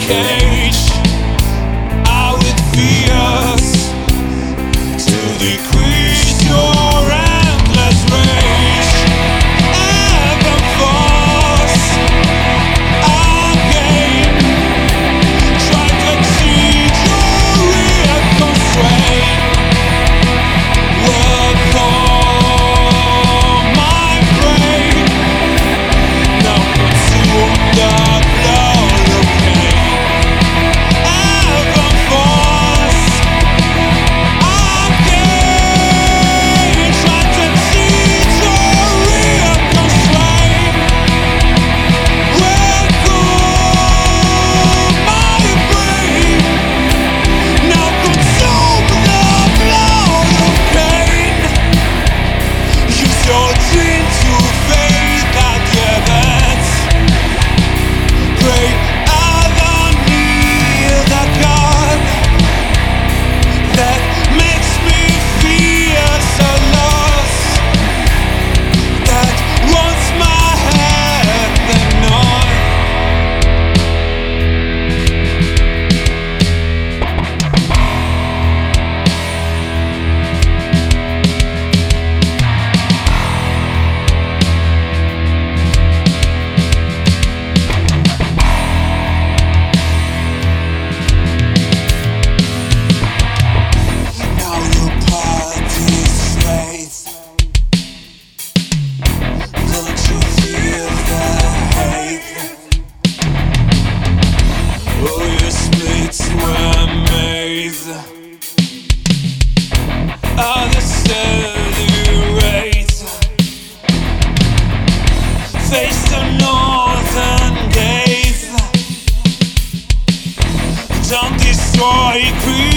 cage. I would fears to decrease your endless rage. Ever force again. Try to exceed your real constraint. Work for my brain. Now consume the blood of pain. Ever force again. Try to exceed your real constraint. Work for my brain. Now consume the blood of pain. Use your dream to fade at the events. Pray underneath the God that makes me feel so lost. That wants my head and not. Now your party's straight. Don't you feel the hate? Oh, your splits were made. The cellulite. Face the northern gaze. Don't destroy creation.